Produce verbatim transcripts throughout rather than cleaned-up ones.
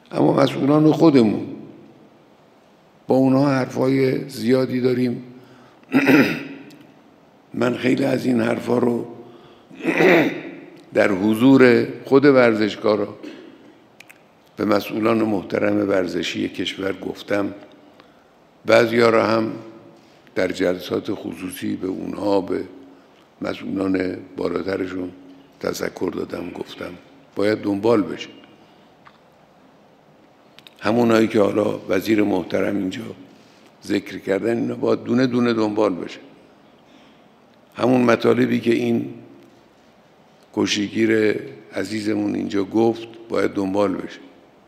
اما مسئولان خودمون با اونها حرفای زیادی داریم. من خیلی از این حرفا رو در حضور خود ورزشکارا به مسئولان محترم ورزشی کشور گفتم. بعضیا را هم در جلسات خصوصی به اونها، به مسئولان بالاترشون تذکر دادم، گفتم باید دنبال بشه. همونایی که حالا وزیر محترم اینجا ذکر کردن، اینا باید دونه دونه دنبال بشه. همون مطالبی که این کشتیگیر عزیزمون اینجا گفت باید دنبال بشه.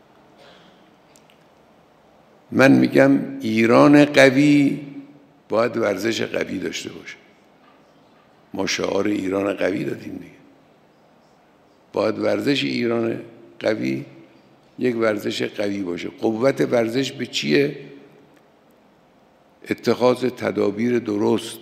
من میگم ایران قوی باید ورزش قوی داشته باشه. ما شعار ایران قوی دادیم دیگه. باید ورزش ایران قوی یک ورزش قوی باشه. قوت ورزش به چیه؟ اتخاذ تدابیر درست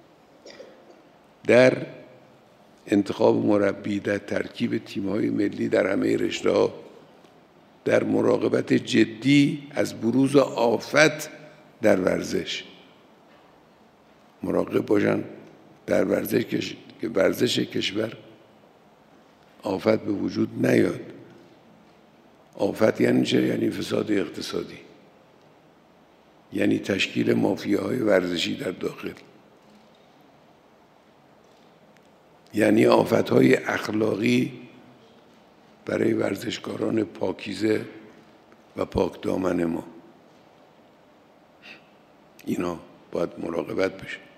در انتخاب مربی، در ترکیب تیم‌های ملی در همه رشته‌ها، در مراقبت جدی از بروز آفت در ورزش. مراقب باشن در ورزش که ورزش کشور آفت به وجود نیاد. آفت یعنی چه؟ یعنی فساد اقتصادی، یعنی تشکیل مافیاهای ورزشی در داخل، یعنی آفتهای اخلاقی برای ورزشکاران پاکیزه و پاک دامن ما. اینا باید مراقبت بشه.